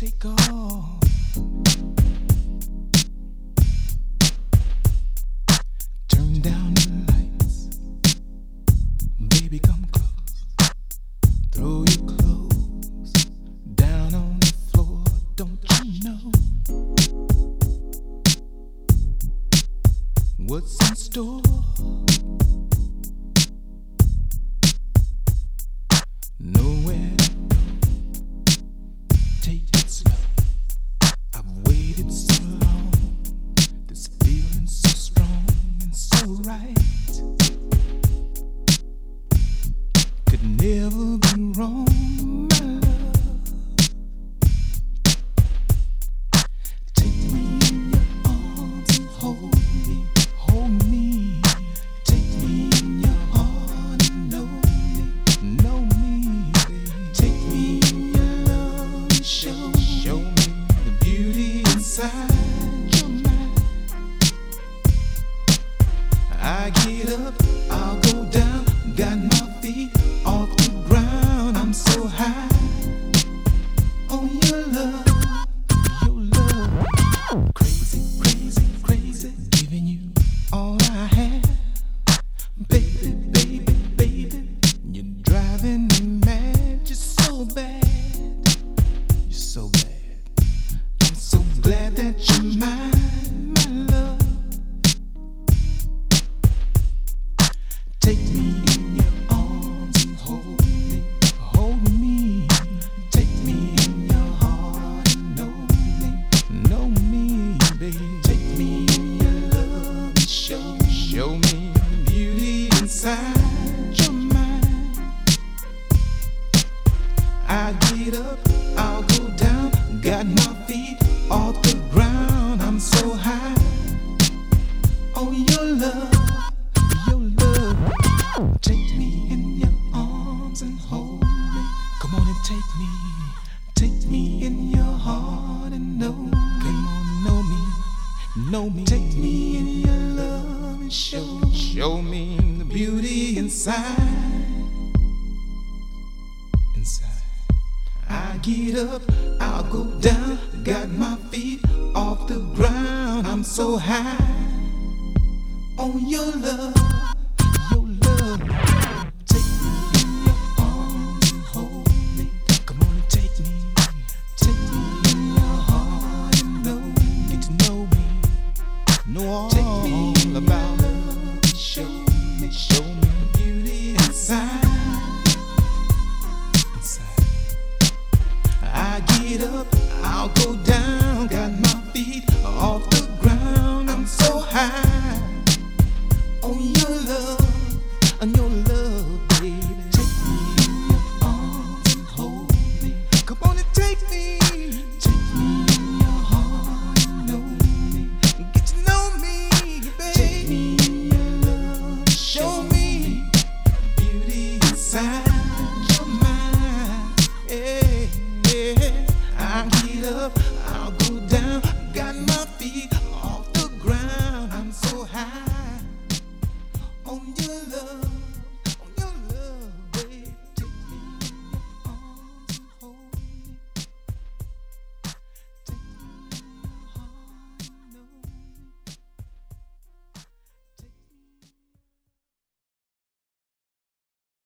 take off. Turn down the lights, baby, come close. Throw your clothes down on the floor, don't you know what's in store? Nowhere to go, take it slow. I've waited so long, this feeling so strong and so right. Could never be wrong, my love. Take me in your arms and hold me, hold me. Take me in your heart and know me, baby. Take me in your love and show me the beauty inside your mind. I get up, I'll go down, got my feet off the ground. I'm so high on your love, crazy, crazy, crazy, giving you all I have, baby, baby, baby. You're driving me mad, you're so bad, you're so bad. I'm so glad that you're mine, my love. Take me in your arms and hold me, hold me. Take me in your heart and know me, baby. Take me in your love and show me the beauty inside your mind. I get up, I'll go down, got my feet off the ground. I'm so high on your love, your love. Take me in your arms and hold me. Come on and take me in your heart and know me. Come on, know me. Take me in your love and show me the beauty inside. I get up, I'll go down, got my feet off the ground. I'm so high on your love, your love. Take me in your arms and hold me. Come on and take me in your heart and get to know me, know all about love. Show me the beauty inside. I get up, I'll go down, got my feet off the ground. I'm so high on your love, baby. Take me in your arms and hold me. Come on and take me in your heart and know me. Get to know me, baby. Take me in your love, show me beauty inside your mind. Yeah. I get up,